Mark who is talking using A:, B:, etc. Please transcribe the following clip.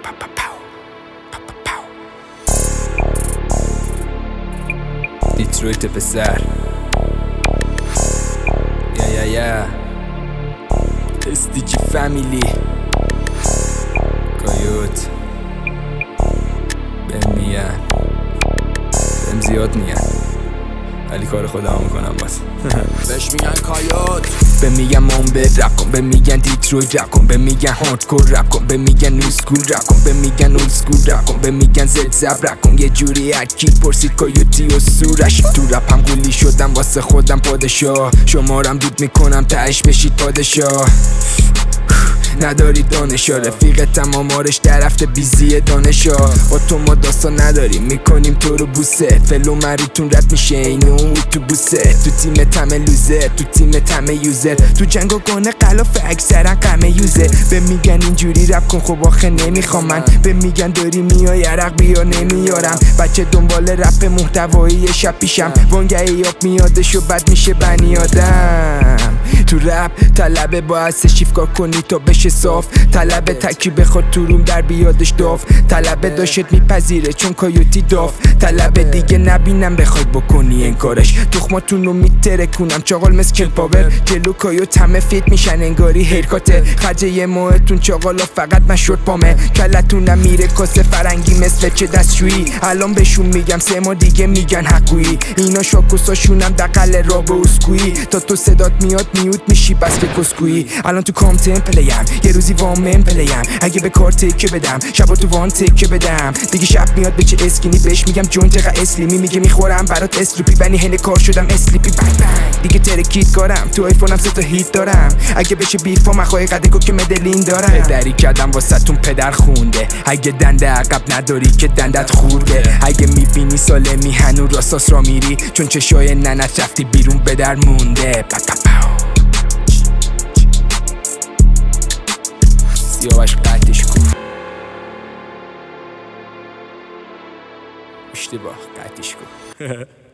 A: دیترویت پسر یا استیجی فامیلی کایوت بهم میگن بهم زیاد میگن ولی کار خودم میکنم باز
B: بهش میگن کایوت
A: به میگن مونبت رپ کن، به میگن دیترویت رپ کن، به میگن هاردکور رپ کن، به میگن نیو اسکول رپ کن، به میگن اولد اسکول رپ کن، به میگن زد زب رپ کن. یه جوری هرکی پرسید کایوتی و سورش تو رپ هم قولی شدم واسه خودم پادشاه، شمارم دود میکنم تهش بشید پادشاه. نداری دانشا رفیقتم آمارش در هفته بیزی دانشا، با تو ما داستان نداریم میکنیم تو رو بوسه، فلو مریتون رد میشه اینو تو بوسه، تو تیمت همه لوزه، تو تیمت همه یوزر، تو جنگ و گانه قلاف اکثرا قمه یوزه. به میگن اینجوری رپ کن خب آخه نمیخوام من، به میگن داری میای عرق بیا نمیارم، بچه دنبال رپ محتوایی شب پیشم، وانگهی آب میادش و بد میشه بنی آدم. تو رپ طلبه باید سشیف کار کنی تا بشه صاف، طلبه تکی بخواد تو روم در بیادش داف، طلبه داشت میپذیره چون کایوتی داف، طلبه دیگه نبینم بخوای بکنی انکارش، تخماتون رو میترکونم چاقال مسکل پاور، جلو کایوت همه فیت میشن انگاری هیرکاته، خرجه یه ماهتون چاقالا فقط من شد پامه، کلتونم میره کاسه فرنگی مثل چه دستشویی، الان بهشون میگم 3 ماه دیگه میگن حقویی، اینا شاکوساشونم دقل راب و اسکویی، تا تو صدات میاد میوت میشی بس که کسکویی، الان تو کامتن پلیم یه روزی وامن پلیم، اگه به کار تکه بدم شبا تو وان تکه بدم، دیگه شب میاد به چه اسکینی بهش میگم جون چقدر اسلیمی، میگه میخورم برات اسلوپی بنی هنه کار شدم اسلیپی بنگ بنگ، دیگه ترکیت کارم تو آیفونم 3 تا هیت دارم، اگه بشه بیفا مخوای قدکو که مدلین دارم، پدری کردم واسه تون پدر خونده، اگه دنده عقب نداری که دندت خورده، اگه میبینی سالمی هنو راستاس را میری چون چشای ننت رفتی بیرون به در مونده. سیاوش قطعش کن اشتباه قطعش کن